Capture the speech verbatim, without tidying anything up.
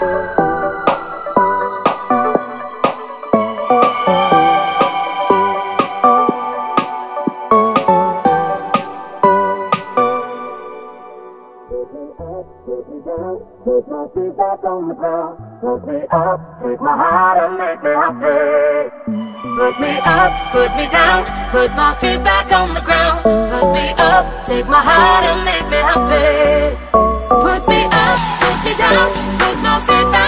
Put my feet back on the ground. Put me up, take my heart and make me happy. Put me up, put me down. Put my feet back on the ground. Put me up, take my heart and make me happy. Put me up, put me down. Put my feet back